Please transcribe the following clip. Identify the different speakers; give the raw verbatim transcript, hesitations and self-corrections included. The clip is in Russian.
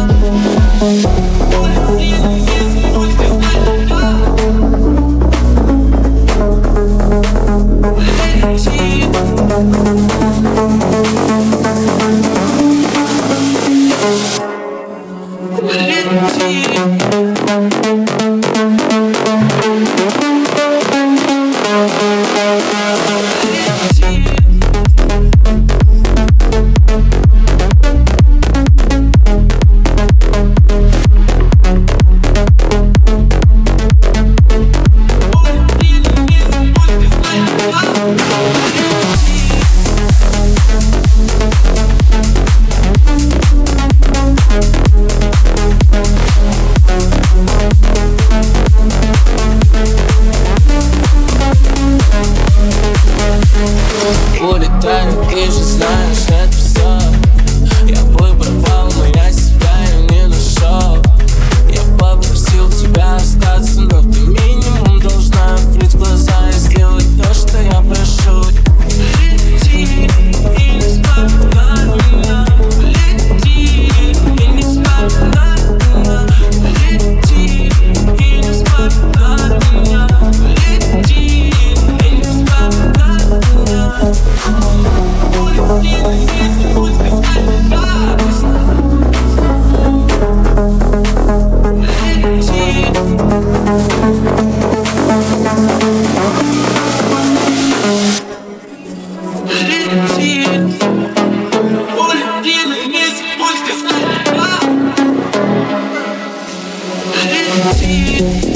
Speaker 1: Улетаю, ты же знаешь это все. Я выбрал, но я себя не нашел. Я попросил тебя остаться, но ты минимум должна открыть глаза и сделать то, что я прошу. Лети и не вспоминай меня. Лети и не вспоминай меня. Лети и не вспоминай меня. Лети и не вспоминай меня.
Speaker 2: Лети.